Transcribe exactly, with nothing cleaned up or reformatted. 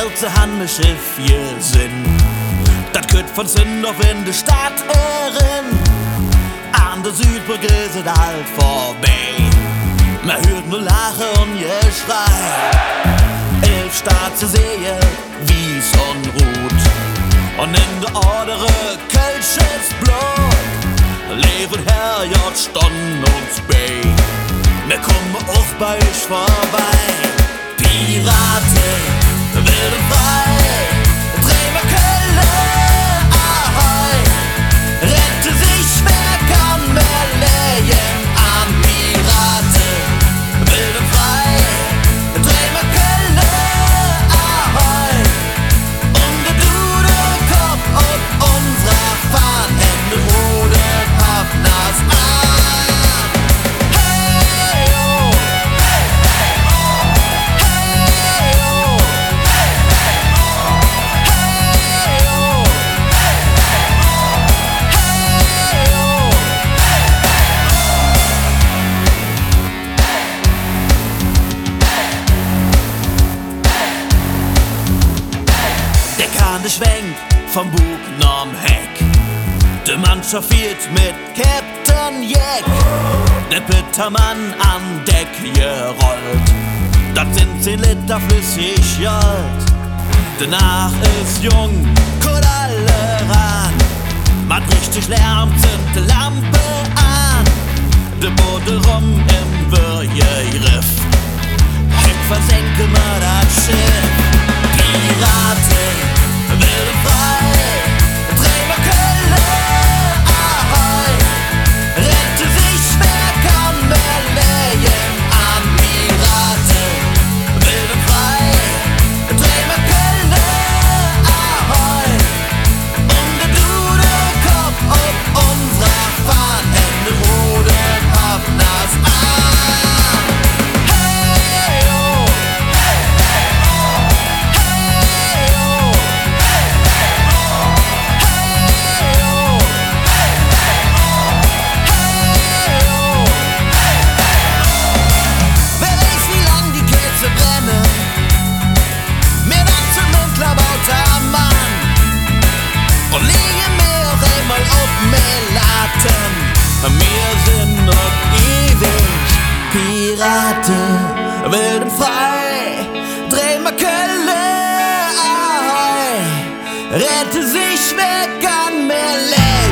große Handschiff hier sind. Das könnt von Sündorf in die Stadt hören. An der Südbrücke sind halt vorbei. Man hört nur Lache und Geschrei. Elf Staats sehe, wie's und ruht. Und in der Ordere Kölsches Blut leben Herr J. Stonn und bei. Wir kommen auch bei euch vorbei. Piraten, wilde frei. Bremer Kölle, ahoi. Rette sich, wer kann mehr lehen an Piraten, wilde frei. Bremer Kölle, ahoi. Und der Dudekopf und unser Fahnende Rode Pappners an. Schwenk vom Bug norm Heck. De Mannschaft fehlt mit Captain Jack. Der Pittermann an Deck gerollt. Das sind zehn Liter flüssig Jolt. Danach ist jung, kommt alle ran. Man richtig Lärm, zünd die Lampe an. De Boote rum im Würgeriff. Heck versenke mal das Schiff. Piraten, wilde frei, Bremer Kölle, ahoi. Rette sich, wer kann mehr lehen an Piraten, wilde frei, Bremer Kölle, ahoi. Und der Dudekopf und unser Fahnende Rode Pappners an. Hey, oh. Wir sind noch ewig Piraten, wild und frei. Bremer Kölle, ahoi. Rette sich, wer kann mehr leben.